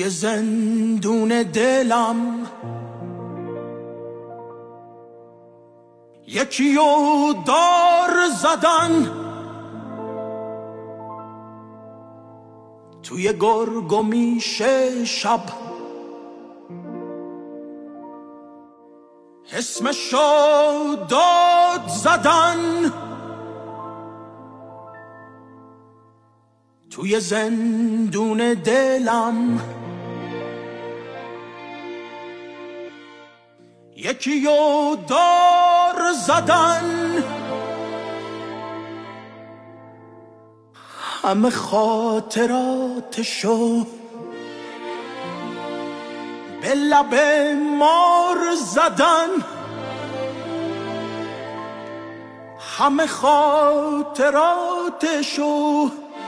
توی زندون دلم یکیو دار زدن، توی گرگ و میشه شب اسمشو داد زدن، توی زندون دلم یکیو دار زدن، همه خاطراتشو به لب مار زدن، همه خاطراتشو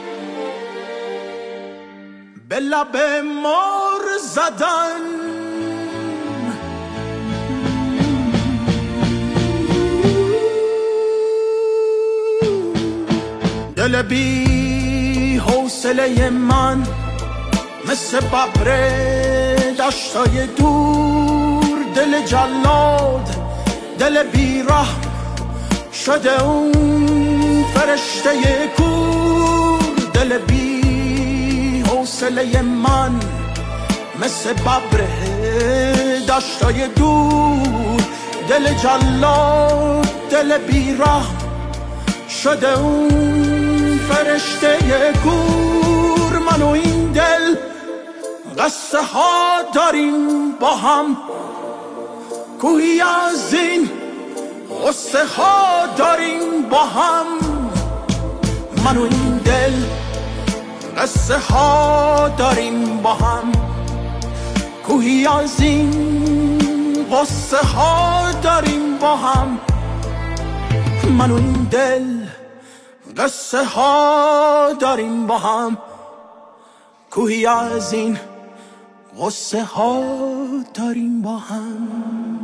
به لب مار زدن. دل بی حوصله من مثل ببر دشتای دور، دل جلاد دل بی رحم شده اون فرشته کور. دل بی حوصله من مثل ببر دشتای دور، دل جلاد دل بی رحم شده اون فرشته کور. من و این دل قصه ها داریم با هم، گویی از این قصه ها داریم با هم. من و این دل قصه ها داریم با هم، گویی از این قصه ها داریم با هم. من و این دل قصه ها داریم با هم، گویی از این قصه ها داریم با هم.